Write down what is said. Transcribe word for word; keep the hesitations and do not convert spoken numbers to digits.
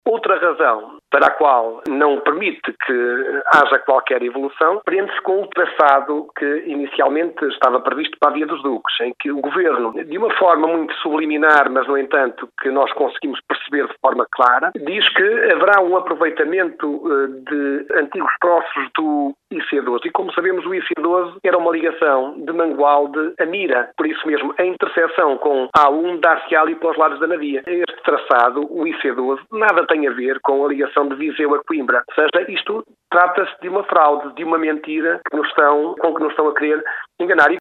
Outra razão para a qual não permite que haja qualquer evolução prende-se com o traçado que inicialmente estava previsto para a Via dos Duques, em que o Governo, de uma forma muito subliminar, mas no entanto que nós conseguimos perceber de forma clara, diz que haverá um aproveitamento de antigos troços do I C doze. E como sabemos, o I C doze era uma ligação de Mangualde a Mira. Por isso mesmo, a interseção com A um dar-se ali pelos lados da navia. Este traçado, o I C doze, nada tem a ver com a ligação de Viseu a Coimbra. Ou seja, isto trata-se de uma fraude, de uma mentira que nos estão, com que nos estão a querer enganar.